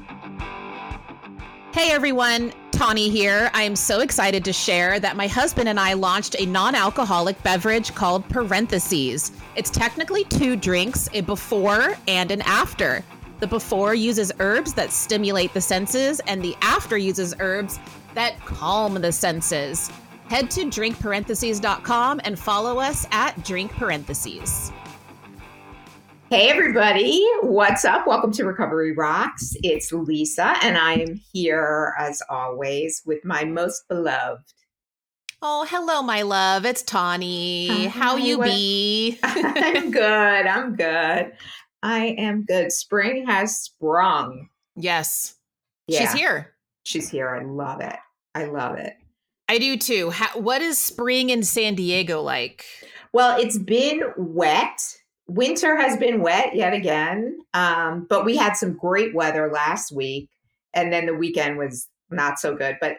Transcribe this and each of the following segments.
Hey everyone, Tawny here. I am so excited to share that my husband and I launched a non-alcoholic beverage called Parentheses. It's technically 2 drinks, a before and an after. The before uses herbs that stimulate the senses, and the after uses herbs that calm the senses. Head to drinkparentheses.com and follow us at drinkparentheses. Hey everybody, what's up? Welcome to Recovery Rocks. It's Lisa, and I am here as always with my most beloved. Oh, hello, my love. It's Tawny. How you be? I'm good. I am good. Spring has sprung. Yes. Yeah. She's here. She's here. I love it. I do too. What is spring in San Diego like? Well, it's been wet. Winter has been wet yet again, but we had some great weather last week, and then the weekend was not so good. But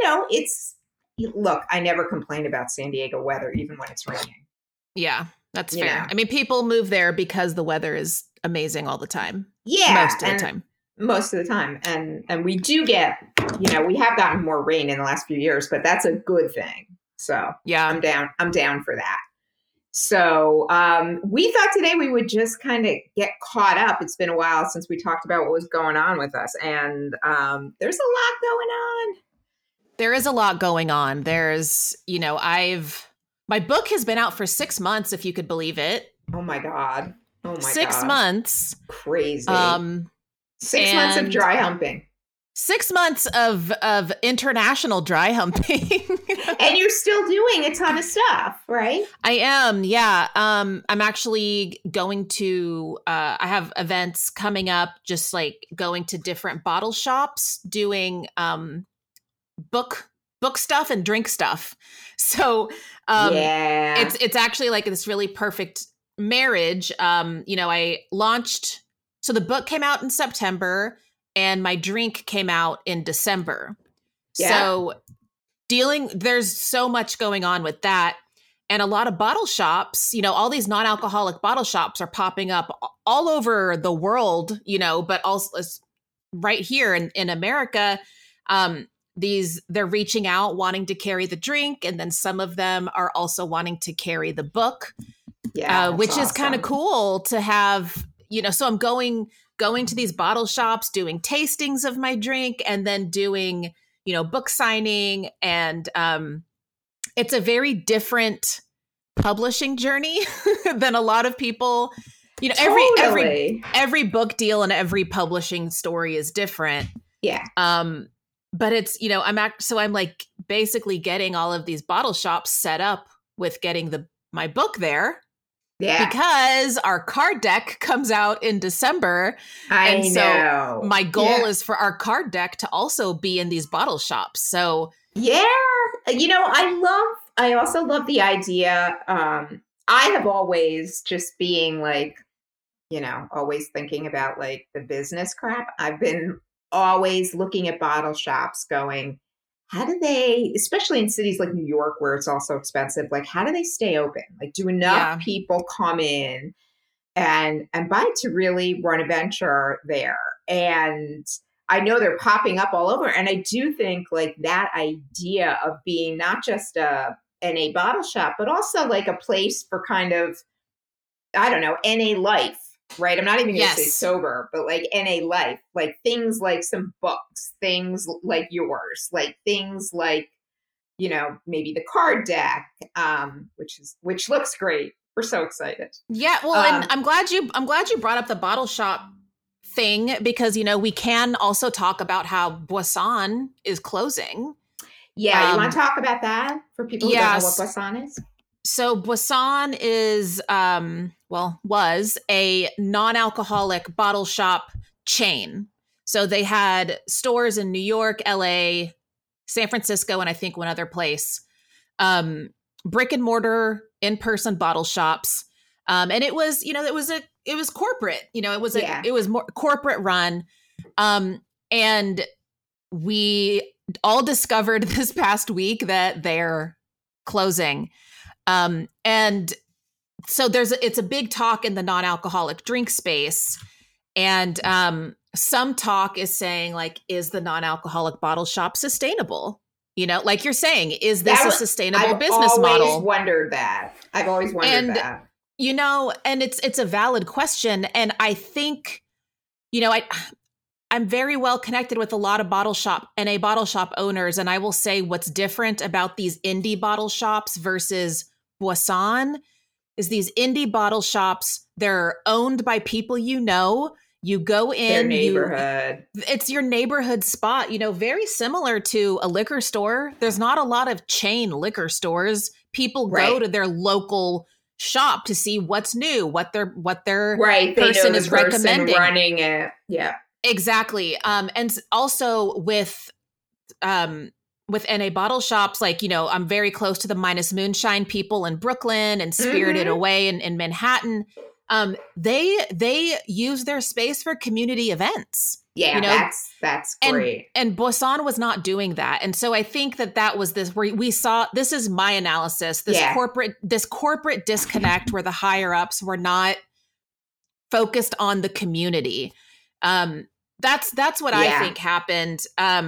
look, I never complain about San Diego weather, even when it's raining. Yeah, that's fair. I mean, people move there because the weather is amazing all the time. Yeah, most of the time. And we do get, we have gotten more rain in the last few years, but that's a good thing. So yeah, I'm down for that. So we thought today we would just kind of get caught up. It's been a while since we talked about what was going on with us. And there's a lot going on. There is a lot going on. There's, my book has been out for 6 months, if you could believe it. Oh my God. 6 months. Crazy. 6 months of dry humping. 6 months of international dry humping. And you're still doing a ton of stuff, right? I am, yeah. I'm actually going to, I have events coming up, just like going to different bottle shops, doing book stuff and drink stuff. So it's actually like this really perfect marriage. I launched, so the book came out in September, and my drink came out in December. Yeah. So there's so much going on with that. And a lot of bottle shops, all these non-alcoholic bottle shops are popping up all over the world, but also right here in America. They're reaching out, wanting to carry the drink. And then some of them are also wanting to carry the book, which is kind of cool to have, so I'm going to these bottle shops, doing tastings of my drink, and then doing, book signing. And it's a very different publishing journey than a lot of people, totally. every book deal and every publishing story is different. Yeah. But it's, I'm like basically getting all of these bottle shops set up with getting my book there. Yeah. Because our card deck comes out in December. I know. So my goal is for our card deck to also be in these bottle shops. So yeah, I also love the idea. I have always just being like, always thinking about like the business crap. I've been always looking at bottle shops going, how do they, especially in cities like New York, where it's also expensive, like how do they stay open? Like do enough people come in and buy to really run a venture there? And I know they're popping up all over. And I do think like that idea of being not just a NA bottle shop, but also like a place for kind of, I don't know, NA life. Right. I'm not even going to say sober, but like NA life, like things like some books, things like yours, like things like, maybe the card deck, which looks great. We're so excited. Yeah. Well, and I'm glad you brought up the bottle shop thing, because, we can also talk about how Boisson is closing. Yeah. You want to talk about that for people who don't know what Boisson is? So Boisson is, was a non-alcoholic bottle shop chain. So they had stores in New York, LA, San Francisco, and I think one other place. Brick and mortar, in-person bottle shops. And it was, it was corporate, it was more corporate run. And we all discovered this past week that they're closing. And so it's a big talk in the non-alcoholic drink space. And some talk is saying like, is the non-alcoholic bottle shop sustainable? You know, like you're saying, is this a sustainable business model? I've always wondered And, that. you know, and it's a valid question. And I think, you know, I'm very well connected with a lot of NA bottle shop owners. And I will say what's different about these indie bottle shops versus Boisson is these indie bottle shops, they're owned by people you know. You go in, their neighborhood. It's your neighborhood spot, you know, very similar to a liquor store. There's not a lot of chain liquor stores. People go to their local shop to see what's new, what their person is recommending. Running it. Yeah. Exactly. And also with NA bottle shops, like, you know, I'm very close to the Minus Moonshine people in Brooklyn and Spirited Away in Manhattan. They use their space for community events. Yeah, you know? That's great. And Boisson was not doing that. And so I think that was this where we saw, this is my analysis, this corporate disconnect where the higher ups were not focused on the community. That's what I think happened.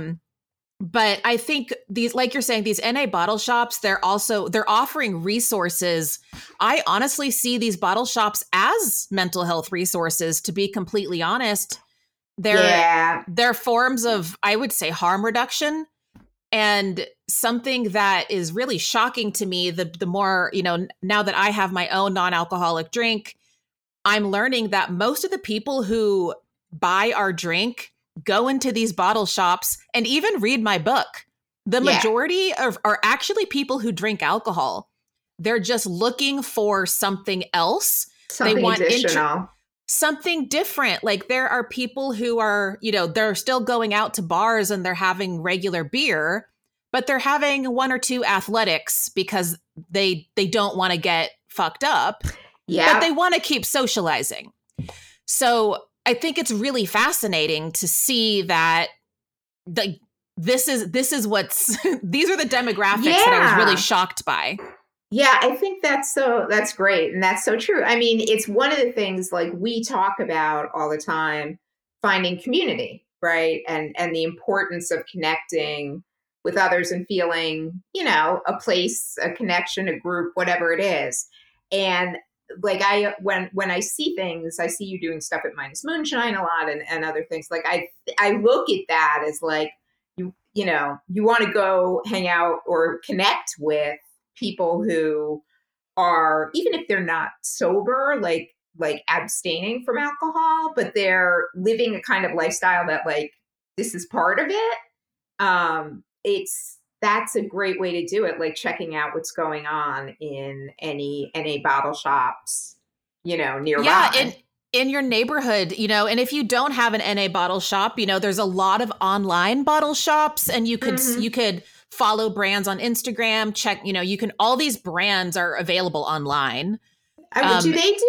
But I think these, like you're saying, these NA bottle shops, they're offering resources. I honestly see these bottle shops as mental health resources, to be completely honest. They're forms of, I would say, harm reduction. And something that is really shocking to me, the more, you know, now that I have my own non-alcoholic drink, I'm learning that most of the people who buy our drink go into these bottle shops and even read my book. The majority are actually people who drink alcohol. They're just looking for something else. Something additional. Something different. Like there are people who are, you know, they're still going out to bars and they're having regular beer, but they're having one or two athletics because they don't want to get fucked up. Yeah. But they want to keep socializing. So I think it's really fascinating to see that this is what's these are the demographics that I was really shocked by. Yeah, I think that's great. And that's so true. I mean, it's one of the things like we talk about all the time, finding community, right? And the importance of connecting with others and feeling, you know, a place, a connection, a group, whatever it is. And like when I see things, I see you doing stuff at Minus Moonshine a lot and other things. Like I look at that as like, you know, you want to go hang out or connect with people who are, even if they're not sober, like abstaining from alcohol, but they're living a kind of lifestyle that like, this is part of it. That's a great way to do it. Like checking out what's going on in any NA bottle shops, you know, nearby. Yeah. In your neighborhood, you know, and if you don't have an NA bottle shop, you know, there's a lot of online bottle shops and you could follow brands on Instagram, check, you know, all these brands are available online. I mean,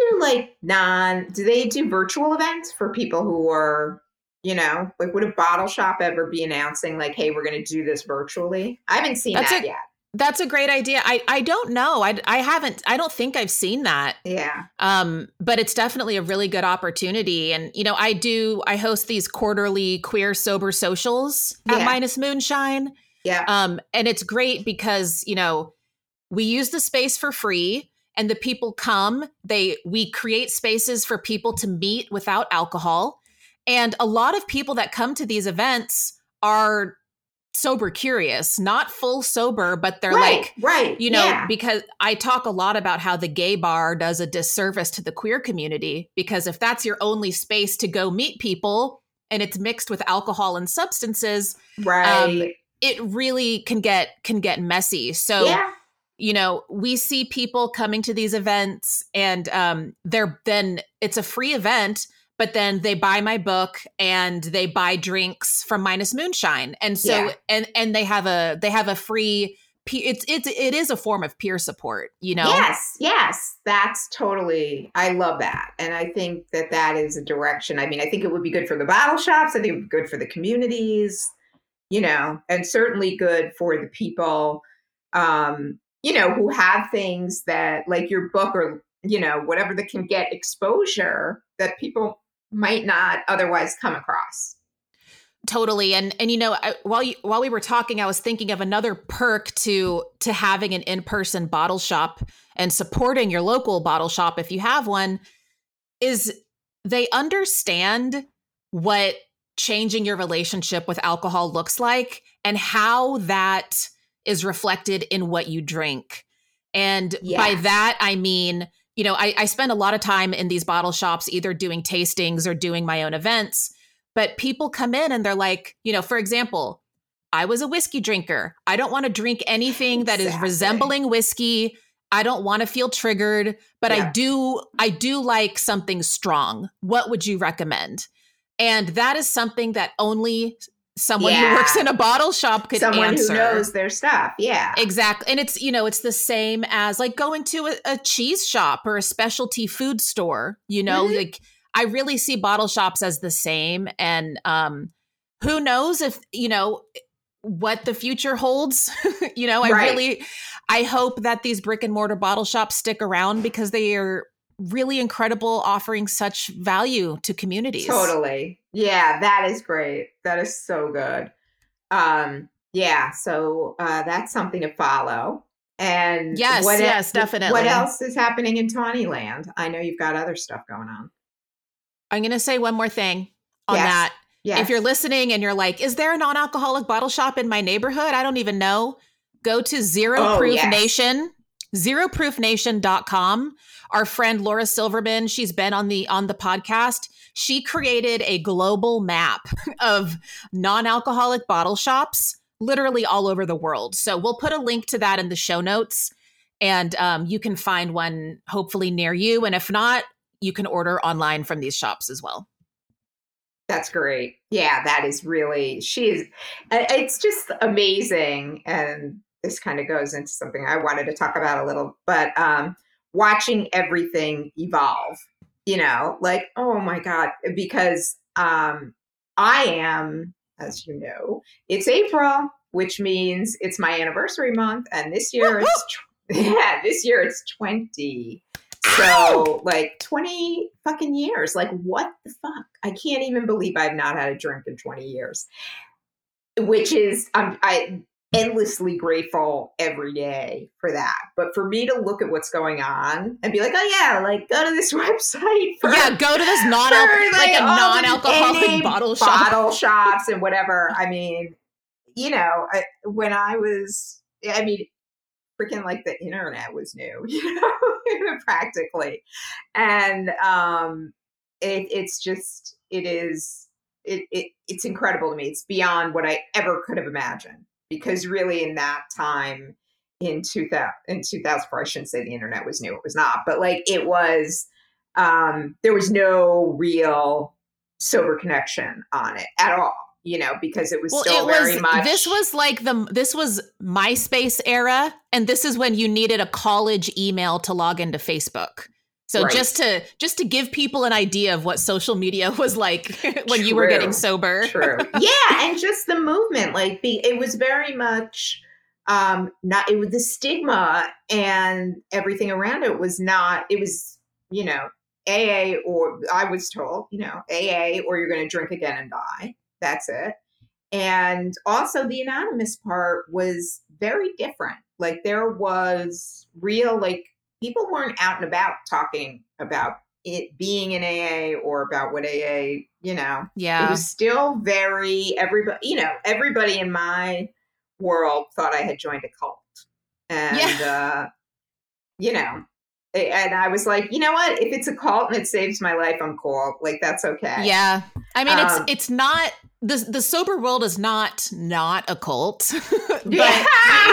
do they do virtual events for people who are, you know, like would a bottle shop ever be announcing like, hey, we're going to do this virtually? I haven't seen that yet. That's a great idea. I don't know. I don't think I've seen that. Yeah. But it's definitely a really good opportunity. And, you know, I host these quarterly queer sober socials at Minus Moonshine. Yeah. And it's great because, you know, we use the space for free and the people come, we create spaces for people to meet without alcohol. And a lot of people that come to these events are sober curious, not full sober, but they're you know, because I talk a lot about how the gay bar does a disservice to the queer community, because if that's your only space to go meet people and it's mixed with alcohol and substances, it really can get messy. So, you know, we see people coming to these events and it's a free event, but then they buy my book and they buy drinks from Minus Moonshine. And so, and they have a free, it is a form of peer support, you know? Yes. That's totally, I love that. And I think that is a direction. I mean, I think it would be good for the bottle shops. I think it would be good for the communities, you know, and certainly good for the people, you know, who have things that like your book or, you know, whatever that can get exposure that people might not otherwise come across. Totally. And while we were talking, I was thinking of another perk to having an in-person bottle shop and supporting your local bottle shop if you have one is they understand what changing your relationship with alcohol looks like and how that is reflected in what you drink. And by that, I mean, I spend a lot of time in these bottle shops, either doing tastings or doing my own events. But people come in and they're like, for example, I was a whiskey drinker. I don't want to drink anything that is resembling whiskey. I don't want to feel triggered, but I do like something strong. What would you recommend? And that is something that only someone who works in a bottle shop could someone answer. Someone who knows their stuff. Yeah, exactly. And it's, it's the same as like going to a cheese shop or a specialty food store, like I really see bottle shops as the same. And who knows if, what the future holds. I hope that these brick and mortar bottle shops stick around because they are really incredible, offering such value to communities. Totally. Yeah, that is great. That is so good. So that's something to follow. And yes, definitely. What else is happening in Tawnyland? I know you've got other stuff going on. I'm going to say one more thing on that. Yes. If you're listening and you're like, is there a non-alcoholic bottle shop in my neighborhood? I don't even know. Go to Zero Proof Nation, zeroproofnation.com. Our friend Laura Silverman, she's been on the podcast. She created a global map of non-alcoholic bottle shops literally all over the world. So we'll put a link to that in the show notes, and you can find one hopefully near you. And if not, you can order online from these shops as well. That's great. Yeah, that is really, it's just amazing. And this kind of goes into something I wanted to talk about a little, but watching everything evolve, like, oh my God, because I am, as you know, it's April, which means it's my anniversary month. And this year it's 20. So like 20 fucking years, like what the fuck? I can't even believe I've not had a drink in 20 years, which is, I'm endlessly grateful every day for that. But for me to look at what's going on and be like, oh yeah, like go to this website. Go to this non-alcoholic bottle shops and whatever. I mean, when I was, freaking like the internet was new, practically. And it's incredible to me. It's beyond what I ever could have imagined, because really in that time in 2004, I shouldn't say the internet was new. It was not, but like it was, there was no real sober connection on it at all. Because it was very much. This was like this was MySpace era. And this is when you needed a college email to log into Facebook. So right. just to give people an idea of what social media was like when you were getting sober. True. Yeah. And just the movement, like it was very much it was the stigma and everything around it was not, it was, AA, or I was told, AA, or you're going to drink again and die. That's it. And also the anonymous part was very different. Like there was real, like people weren't out and about talking about it being in AA or about what AA, Yeah. It was still very, everybody in my world thought I had joined a cult. And, and I was like, you know what? If it's a cult and it saves my life, I'm cool. Like, that's okay. Yeah. I mean, it's not, the sober world is not a cult. But,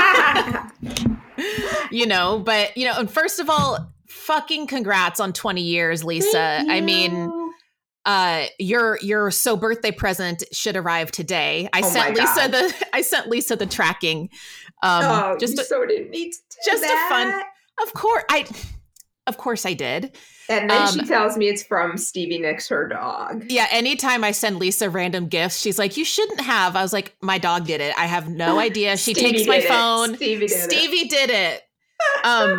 and first of all, fucking congrats on 20 years, Lisa. I mean, your birthday present should arrive today. I sent Lisa the tracking. You so didn't need to do just that. A fun. Of course I did. And then she tells me it's from Stevie Nicks, her dog. Yeah, anytime I send Lisa random gifts, she's like, you shouldn't have. I was like, my dog did it. I have no idea. She takes my phone. Stevie did it.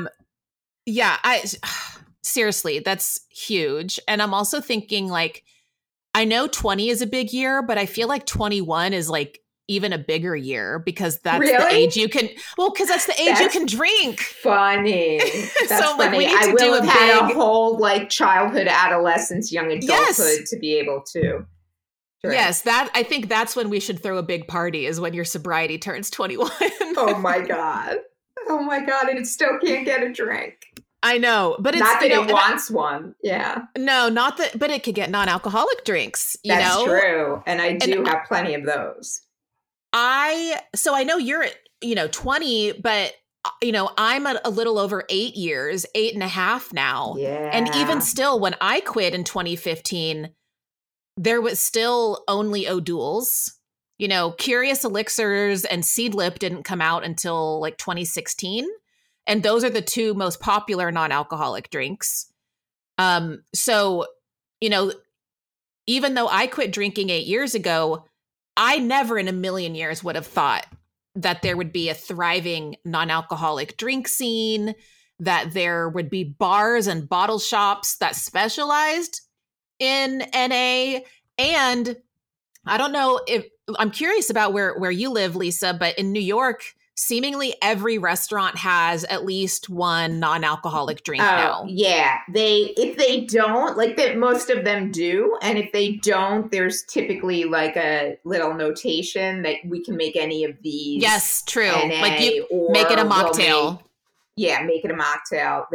Seriously, that's huge. And I'm also thinking like, I know 20 is a big year, but I feel like 21 is like even a bigger year because that's the Really? age you can, well, because that's the age you That's can drink. funny. That's So like we funny. need I to will do have a had a big, whole like childhood, adolescence, young yes, adulthood to be able to drink. yes, that I think that's when we should throw a big party is when your sobriety turns 21. Oh my God. Oh my God. And it still can't get a drink. I know, but it's, Not that you know, it wants one. Yeah. no, not that, but it could get non-alcoholic drinks, you That's know? true. And I do And have plenty of those. so I know you're, 20, but I'm a little over 8 years, 8.5 now. And even Yeah. still, when I quit in 2015, there was still only O'Doul's. Curious Elixirs and Seedlip didn't come out until like 2016. And those are the two most popular non-alcoholic drinks. So, you know, even though I quit drinking 8 years ago, I never in a million years would have thought that there would be a thriving non-alcoholic drink scene, that there would be bars and bottle shops that specialized in NA. And I don't know if I'm curious about where you live, Lisa, but in New York, seemingly every restaurant has at least one non-alcoholic drink now. Yeah. If they don't, like that, most of them do. And if they don't, there's typically like a little notation that we can make any of these. Yes, true. NA, like you or make it a we'll mocktail. make it a mocktail.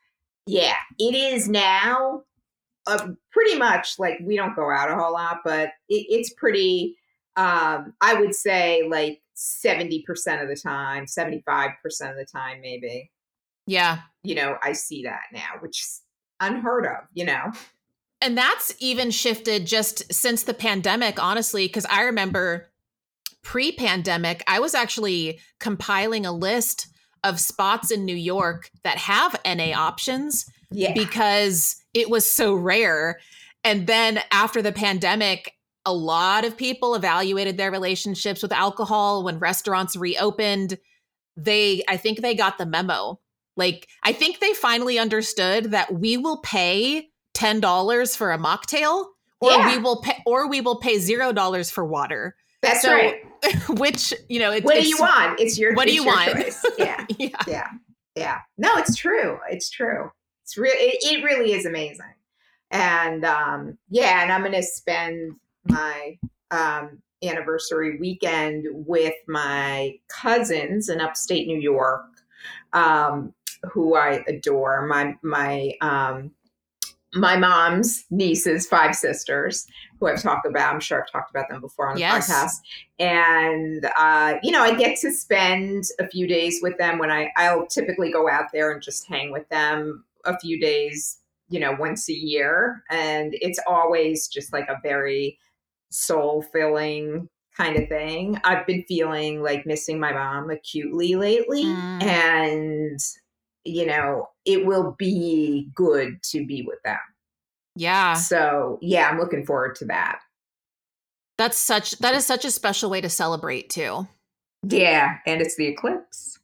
It is now pretty much like we don't go out a whole lot, but it's pretty, I would say like 70% of the time, 75% of the time, maybe. Yeah. I see that now, which is unheard of. And that's even shifted just since the pandemic, honestly, because I remember pre-pandemic, I was actually compiling a list of spots in New York that have NA options because it was so rare. And then after the pandemic, a lot of people evaluated their relationships with alcohol when restaurants reopened. I think they got the memo. Like, I think they finally understood that we will pay $10 for a mocktail, or we will pay $0 for water. That's right. Which, what do you want? It's your, what do you want? Choice. Yeah. Yeah. No, it's true. It's true. It really is amazing. And, and I'm going to spend my, anniversary weekend with my cousins in upstate New York, who I adore. My mom's nieces, 5 sisters, who I've talked about. I'm sure I've talked about them before on the podcast. And, I get to spend a few days with them when I'll typically go out there and just hang with them a few days, once a year. And it's always just like a very soul-filling kind of thing. I've been feeling like missing my mom acutely lately. And it will be good to be with them. Yeah. So, I'm looking forward to that. That is such a special way to celebrate too. Yeah, and it's the eclipse.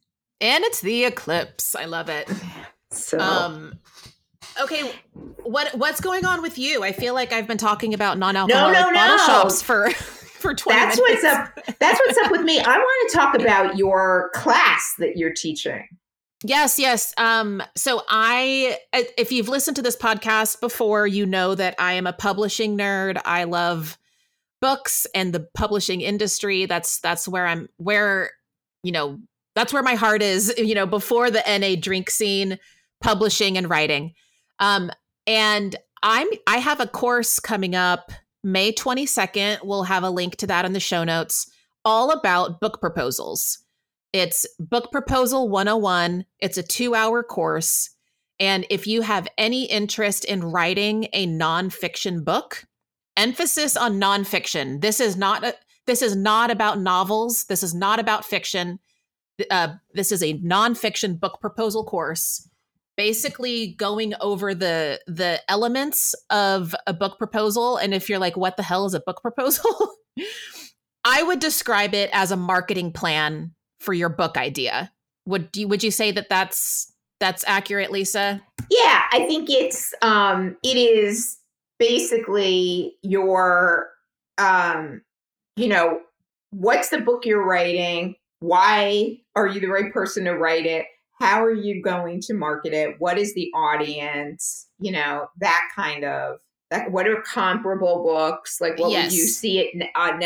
I love it. So, okay, what's going on with you? I feel like I've been talking about non-alcoholic bottle shops for 20 minutes. That's what's up with me. I want to talk about your class that you're teaching. Yes. So if you've listened to this podcast before, you know that I am a publishing nerd. I love books and the publishing industry. That's where that's where my heart is, before the NA drink scene, publishing and writing. And I have a course coming up May 22nd. We'll have a link to that in the show notes, all about book proposals. It's Book Proposal 101. It's a 2-hour course. And if you have any interest in writing a nonfiction book, emphasis on nonfiction. This is not about novels. This is not about fiction. This is a nonfiction book proposal course, basically going over the elements of a book proposal. And if you're like, what the hell is a book proposal? I would describe it as a marketing plan for your book idea. Would you say that that's accurate, Lisa? Yeah, I think it is basically your, you know, what's the book you're writing? Why are you the right person to write it? How are you going to market it? What is the audience? You know, that kind of that. What are comparable books? Like, what would you Yes. see it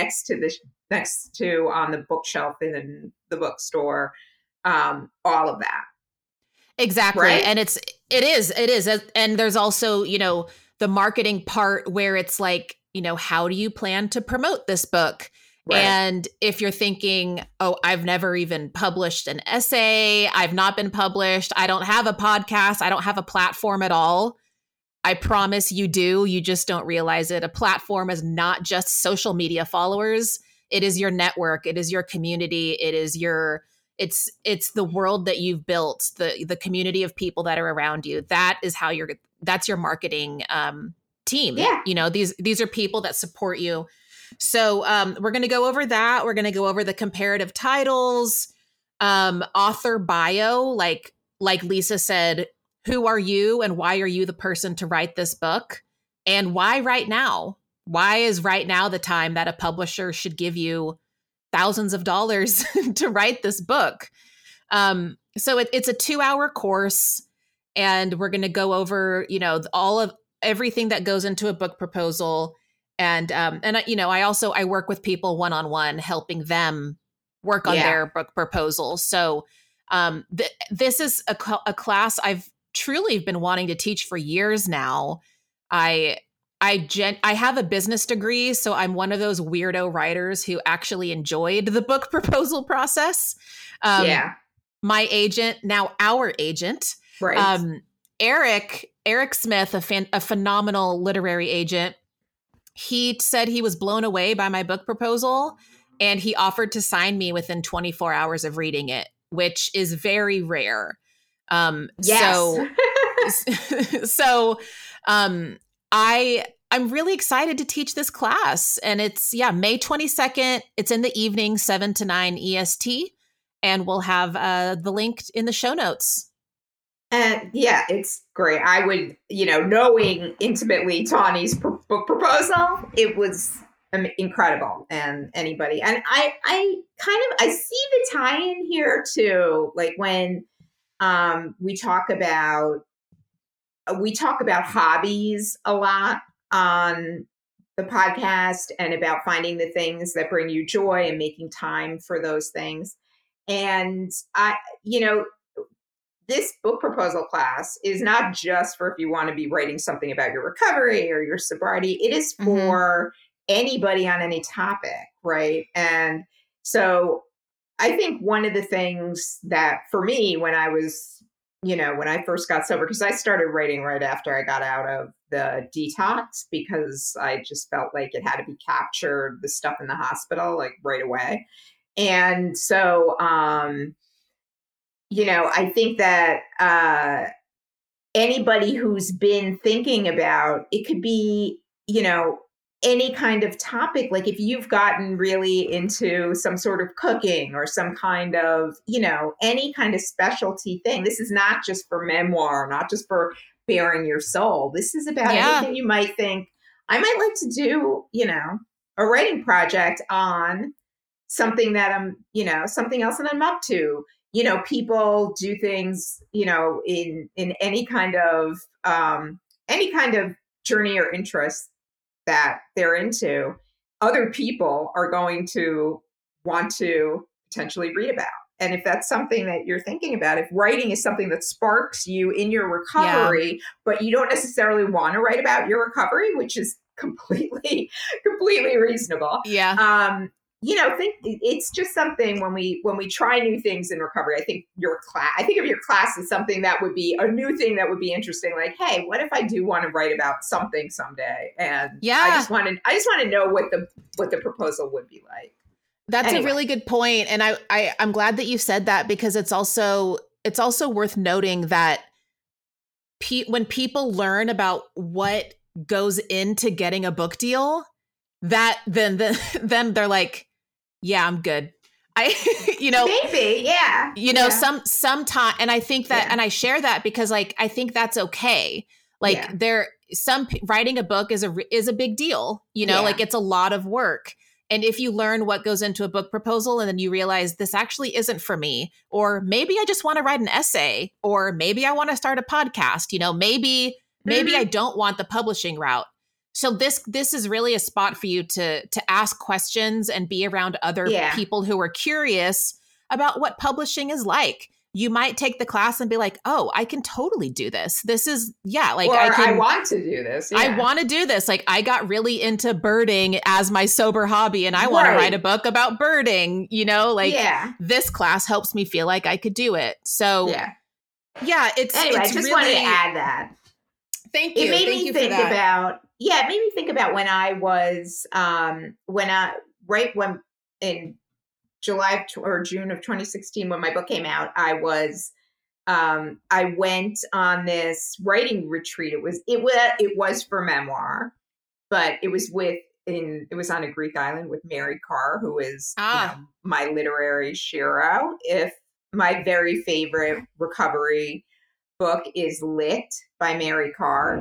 next to on the bookshelf in the bookstore? All of that, Exactly. right? And it is. And there's also, the marketing part where it's like, how do you plan to promote this book? Right. And if you're thinking, oh, I've never even published an essay, I've not been published, I don't have a podcast, I don't have a platform at all. I promise you do. You just don't realize it. A platform is not just social media followers. It is your network. It is your community. It's the world that you've built, the community of people that are around you. That's your marketing team. Yeah. These are people that support you. So we're going to go over that. We're going to go over the comparative titles, author bio, like Lisa said, who are you and why are you the person to write this book? And why right now? Why is right now the time that a publisher should give you thousands of dollars to write this book? So it's a 2-hour course, and we're going to go over, all of everything that goes into a book proposal. And I work with people one-on-one, helping them work on Yeah. their book proposal. So this is a class I've truly been wanting to teach for years now. I have a business degree, so I'm one of those weirdo writers who actually enjoyed the book proposal process. Yeah. My agent, now our agent, Right. Eric Smith, a phenomenal literary agent, he said he was blown away by my book proposal, and he offered to sign me within 24 hours of reading it, which is very rare. Yes. So I'm really excited to teach this class, and it's May 22nd. It's in the evening, 7 to 9 EST, and we'll have the link in the show notes. And yeah, it's great. I would, knowing intimately Tawny's book proposal, it was incredible. And anybody, and I see the tie-in here too. Like when we talk about hobbies a lot on the podcast, and about finding the things that bring you joy and making time for those things. And this book proposal class is not just for if you want to be writing something about your recovery or your sobriety. It is for anybody on any topic, right? And so I think one of the things that for me, when I was, when I first got sober, because I started writing right after I got out of the detox, because I just felt like it had to be captured, the stuff in the hospital, like right away. And so, I think that anybody who's been thinking about it could be, any kind of topic. Like if you've gotten really into some sort of cooking or some kind of, any kind of specialty thing. This is not just for memoir, not just for bearing your soul. This is about anything you might think, I might like to do, a writing project on something that I'm, something else that I'm up to. People do things, in any kind of journey or interest that they're into. Other people are going to want to potentially read about. And if that's something that you're thinking about, if writing is something that sparks you in your recovery, but you don't necessarily want to write about your recovery, which is completely reasonable. Yeah. Think it's just something when we try new things in recovery. I think of your class as something that would be a new thing that would be interesting. Like, hey, what if I do want to write about something someday? And I just want to know what the proposal would be like. That's a really good point. And I'm glad that you said that, because it's also worth noting that when people learn about what goes into getting a book deal, that then they're like, yeah, I'm good. Maybe, yeah. Sometime, and I think that, and I share that because, like, I think that's okay. Like Yeah. writing a book is a big deal, you know, Yeah. like it's a lot of work. And if you learn what goes into a book proposal and then you realize this actually isn't for me, or maybe I just want to write an essay, or maybe I want to start a podcast, you know, maybe I don't want the publishing route. So this is really a spot for you to ask questions and be around other people who are curious about what publishing is like. You might take the class and be like, oh, I can totally do this. This is, like, I want to do this. Yeah. I want to do this. Like, I got really into birding as my sober hobby and I want to write a book about birding, you know, like this class helps me feel like I could do it. So it's, anyway, I just wanted to add that. Thank you. It made me think about, it made me think about when I was, in July or June of 2016, when my book came out, I went on this writing retreat. It was for memoir, but it was on a Greek island with Mary Karr, who is my literary shero. If my very favorite recovery book is Lit by Mary Karr.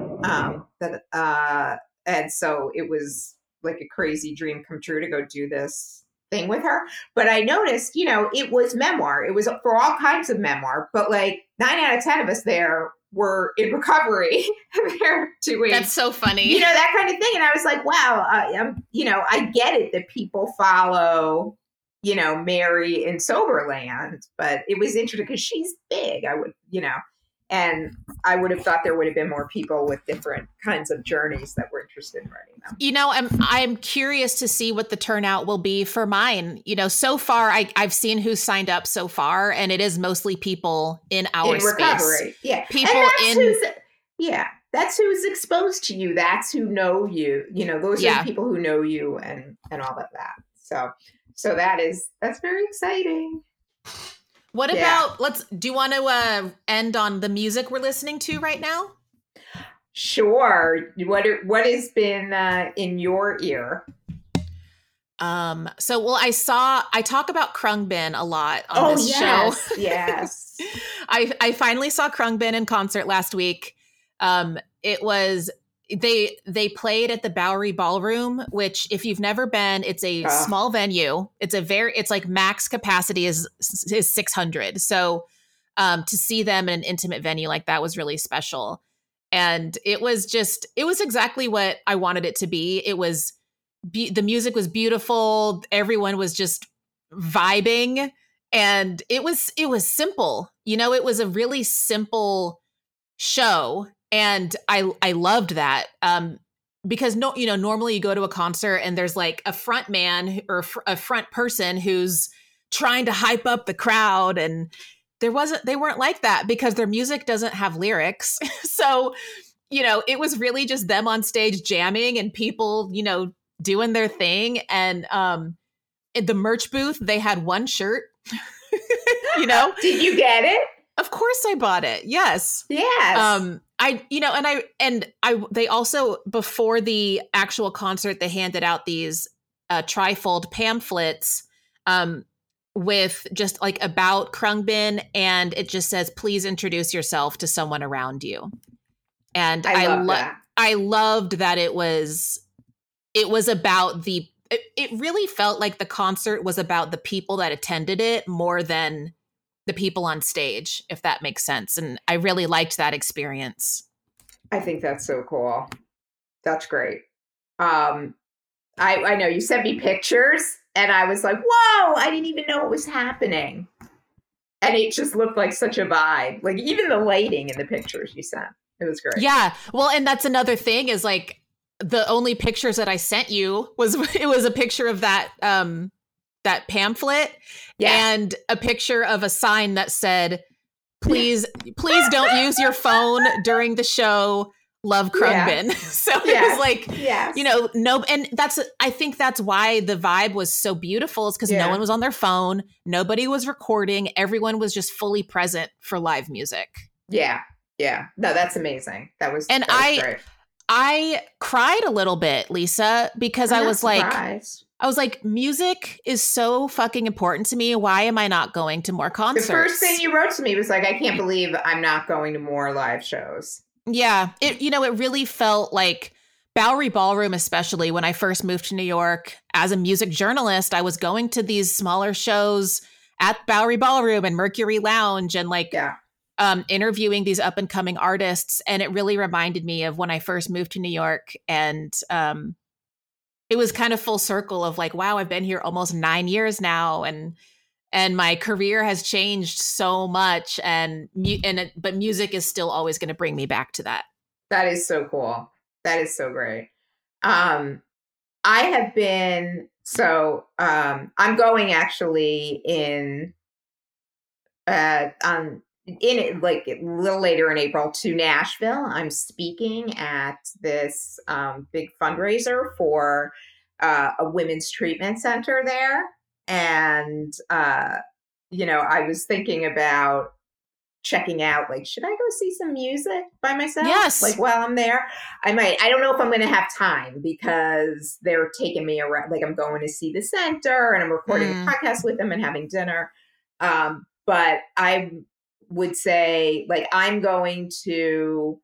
And so it was like a crazy dream come true to go do this thing with her. But I noticed, it was memoir. It was for all kinds of memoir, but like 9 out of 10 of us there were in recovery. They're doing, that's so funny, that kind of thing. And I was like, wow, I get it that people follow, Mary in Soberland, but it was interesting because she's big. And I would have thought there would have been more people with different kinds of journeys that were interested in writing them. I'm curious to see what the turnout will be for mine. So far, I've seen who's signed up so far, and it is mostly people in our recovery. Space. Yeah, people that's who's exposed to you. That's who know you. Those are the people who know you and all of that. So that's very exciting. What about, do you want to end on the music we're listening to right now? Sure. What has been in your ear? I talk about Khruangbin a lot on this show. Yes. I finally saw Khruangbin in concert last week. It was, they played at the Bowery Ballroom, which if you've never been, it's a small venue. It's like max capacity is 600. So to see them in an intimate venue like that was really special. And it was exactly what I wanted it to be. It was, the music was beautiful. Everyone was just vibing, and it was simple. It was a really simple show. And I loved that because normally you go to a concert and there's like a front man or a front person who's trying to hype up the crowd, and they weren't like that because their music doesn't have lyrics. So, it was really just them on stage jamming and people, doing their thing. And in the merch booth, they had one shirt. Did you get it? Of course I bought it. Yes. Yes. They also, before the actual concert, they handed out these trifold pamphlets with just like about Khruangbin, and it just says, please introduce yourself to someone around you. And I loved that it was about it really felt like the concert was about the people that attended it more than the people on stage, if that makes sense. And I really liked that experience. I think that's so cool. That's great. I know you sent me pictures and I was like, whoa, I didn't even know what was happening. And it just looked like such a vibe. Like even the lighting in the pictures you sent, it was great. Yeah. Well, and that's another thing is like the only pictures that I sent you was a picture of that pamphlet and a picture of a sign that said, please don't use your phone during the show. Love Khruangbin. Yeah. So it was like, no, and I think that's why the vibe was so beautiful, is because no one was on their phone. Nobody was recording. Everyone was just fully present for live music. Yeah. Yeah. No, that's amazing. That was great. I cried a little bit, Lisa, because I was like, music is so fucking important to me. Why am I not going to more concerts? The first thing you wrote to me was like, I can't believe I'm not going to more live shows. Yeah. It really felt like Bowery Ballroom, especially when I first moved to New York as a music journalist, I was going to these smaller shows at Bowery Ballroom and Mercury Lounge and like Yeah. interviewing these up and coming artists. And it really reminded me of when I first moved to New York. And it was kind of full circle of like, wow, I've been here almost 9 years now. And my career has changed so much. But music is still always going to bring me back to that. That is so cool. That is so great. I have been, I'm going actually in it like a little later in April to Nashville. I'm speaking at this big fundraiser for a women's treatment center there. And, I was thinking about checking out, like, should I go see some music by myself? Yes. Like while I'm there, I might. I don't know if I'm going to have time because they're taking me around. Like I'm going to see the center and I'm recording a podcast with them and having dinner. But I would say, like, I'm going to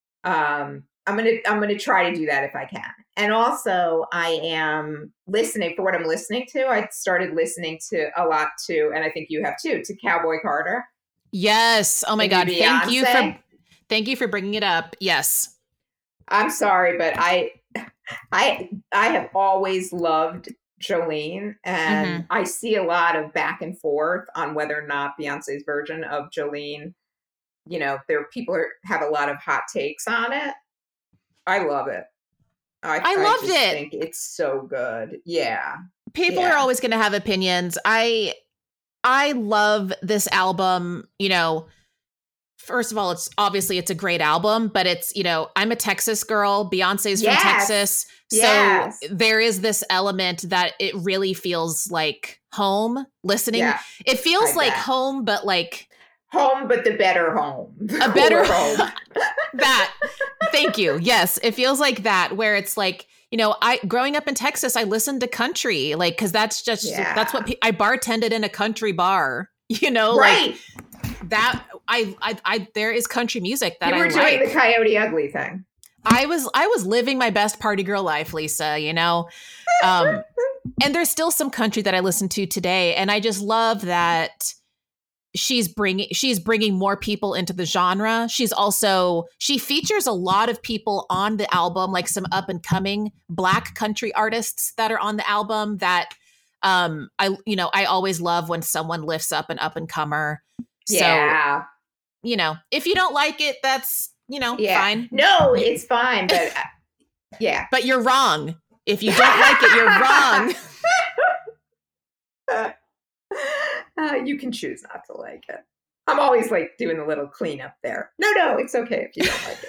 try to do that if I can. And also I am listening for what I'm listening to. I started listening to a lot to, and I think you have too, to Cowboy Carter. Yes. Oh my God. Thank you for bringing it up. Yes. I'm sorry, but I have always loved Jolene, and I see a lot of back and forth on whether or not Beyonce's version of Jolene, have a lot of hot takes on it. I love it. I loved it. I think it's so good. Yeah. People are always going to have opinions. I love this album. First of all, it's a great album, but it's, I'm a Texas girl. Beyonce's from Texas. So there is this element that it really feels like home listening. Yeah, it feels like home, but like home, but the better home. A better home. Thank you. Yes. It feels like that, where it's like, growing up in Texas, I listened to country, like, cause that's what I bartended in a country bar, right. Like that. I there is country music that I like. You were doing the Coyote Ugly thing. I was living my best party girl life, Lisa, and there's still some country that I listen to today. And I just love that she's bringing more people into the genre. She features a lot of people on the album, like some up and coming Black country artists that are on the album that, I always love when someone lifts up an up and comer. Yeah. So, if you don't like it, that's, fine. No, it's fine. But yeah. But you're wrong. If you don't like it, you're wrong. You can choose not to like it. I'm always like doing a little cleanup there. No, it's okay if you don't like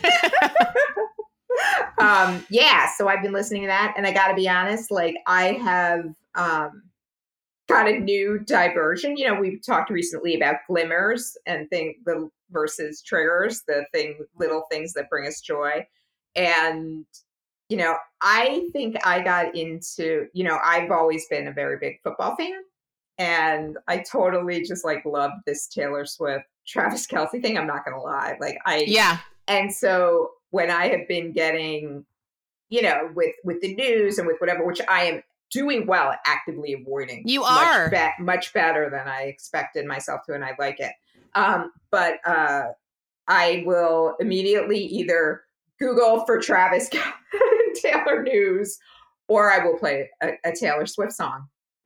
it. So I've been listening to that, and I got to be honest, like I have got a new diversion. We've talked recently about glimmers and little versus triggers, little things that bring us joy. And, I think I got into, I've always been a very big football fan. And I totally just like loved this Taylor Swift, Travis Kelce thing. I'm not going to lie. And so when I have been getting, with the news and with whatever, which I am doing well at actively avoiding. You are much better than I expected myself to, and I like it. But I will immediately either Google for Travis Taylor news, or I will play a Taylor Swift song.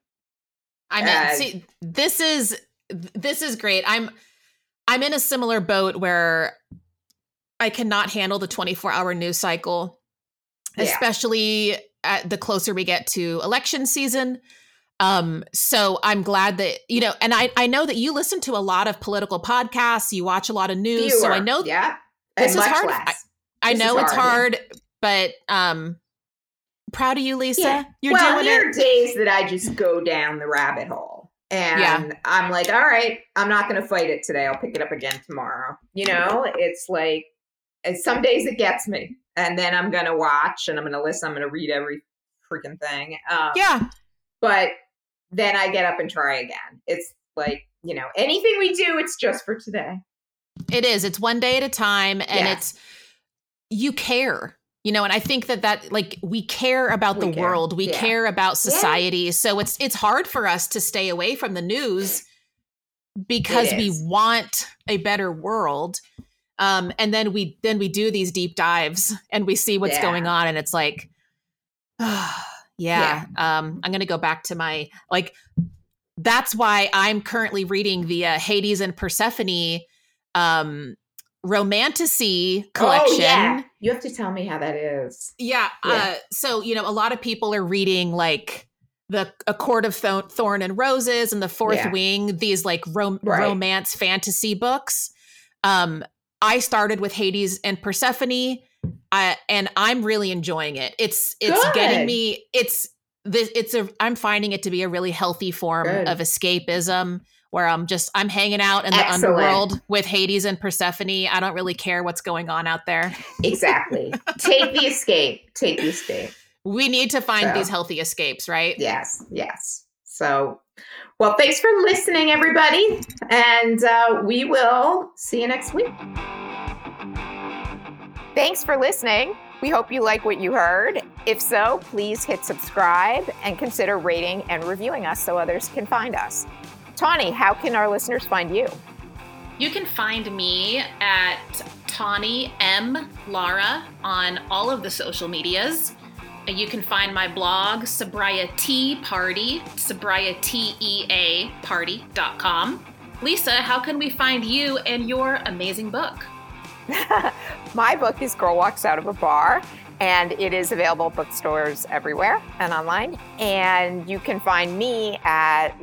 See, this is great. I'm in a similar boat where I cannot handle the 24-hour news cycle, especially the closer we get to election season. So I'm glad that, and I know that you listen to a lot of political podcasts, you watch a lot of news. So I know this is hard. I know it's hard, but proud of you, Lisa. Yeah. You're doing it. There are days that I just go down the rabbit hole. And I'm like, all right, I'm not going to fight it today. I'll pick it up again tomorrow. It's like, some days it gets me. And then I'm going to watch and I'm going to listen. I'm going to read every freaking thing. But then I get up and try again. It's like, anything we do, it's just for today. It is. It's one day at a time, and it's, you care, and I think that like we care about the world. We care about society. So it's hard for us to stay away from the news because we want a better world. And then we do these deep dives and we see what's going on, and it's like, I'm going to go back to my, like, that's why I'm currently reading the Hades and Persephone romantasy collection. Oh, yeah. You have to tell me how that is. Yeah. So, a lot of people are reading like A Court of Thorn and Roses and The Fourth Wing, these like romance fantasy books. I started with Hades and Persephone, and I'm really enjoying it. It's getting me. I'm finding it to be a really healthy form of escapism, where I'm hanging out in the underworld with Hades and Persephone. I don't really care what's going on out there. Exactly. Take the escape. We need to find these healthy escapes, right? Yes. So, well, thanks for listening, everybody. And we will see you next week. Thanks for listening. We hope you like what you heard. If so, please hit subscribe and consider rating and reviewing us so others can find us. Tawny, how can our listeners find you? You can find me at Tawny M. Lara on all of the social medias. You can find my blog, Sobriety Party, sobrietyparty.com. Lisa, how can we find you and your amazing book? My book is Girl Walks Out of a Bar, and it is available at bookstores everywhere and online. And you can find me at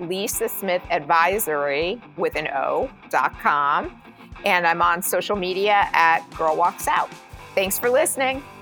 lisasmithadvisory.com. And I'm on social media at Girl Walks Out. Thanks for listening.